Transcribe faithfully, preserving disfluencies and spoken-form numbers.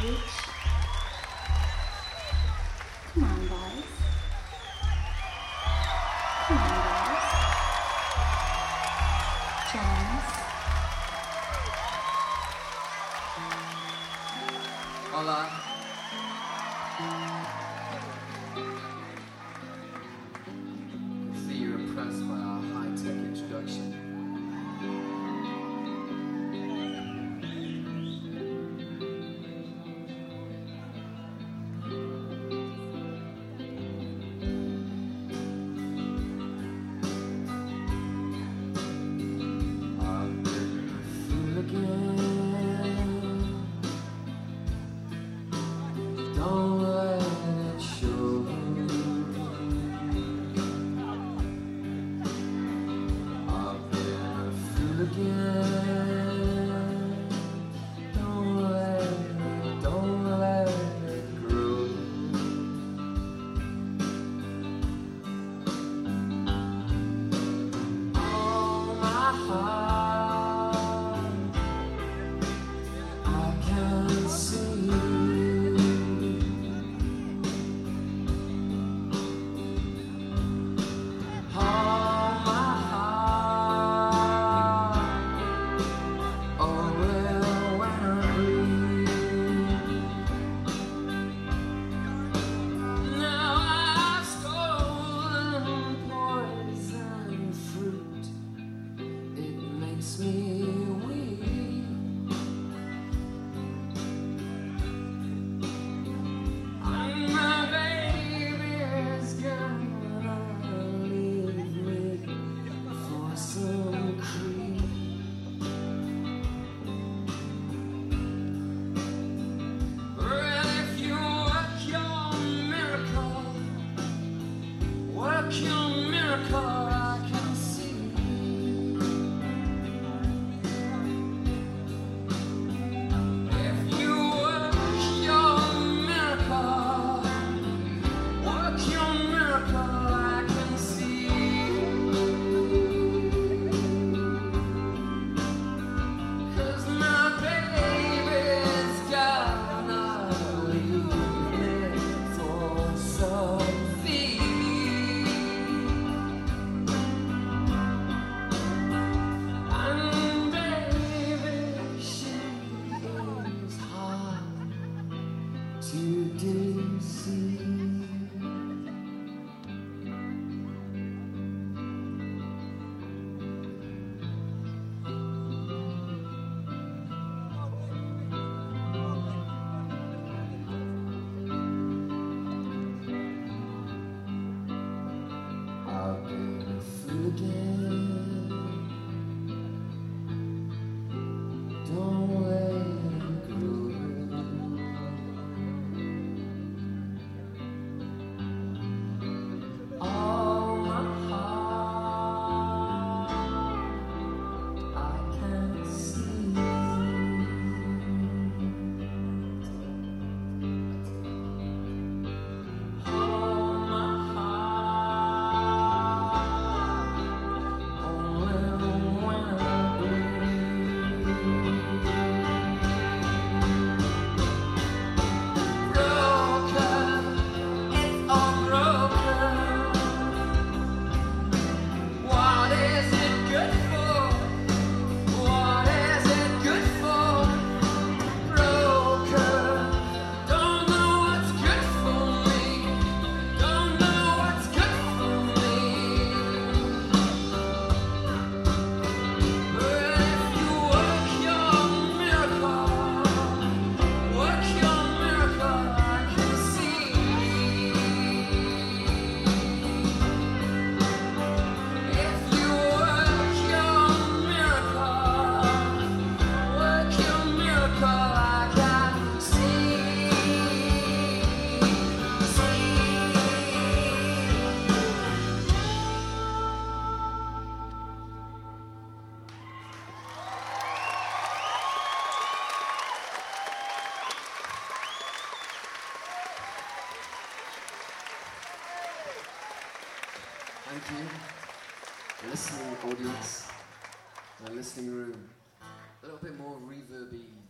stage. Come on, guys. Come on, guys. Chance. Hola. See, you're impressed by our high-tech introduction. I've been a fool again. Don't let it show. I've been a fool again. Don't let it, don't let it grow. On my heart, I can see you. On my heart, oh well, when I breathe. Now I've stolen poison fruit. It makes me weak. And my baby's gonna leave me for some creep. Well, if you work your miracle, work your miracle, I can see. If you work your miracle, work your miracle, I can see. 'Cause my baby's gonna leave me for some feet. And baby, she is hard to deceive. I've been a fool again. Don't let it grow. All my heart, I can see. All my heart, oh well, when I breathe. Broken, it's all broken. What is it good for? What is it good for? Broken, don't know what's good for me. Don't know what's good for me. But if you work your miracle, work your miracle, I can see. If you work your miracle, work your miracle, I can see. See. Thank you. Listening audience, the listening room. A little bit more reverby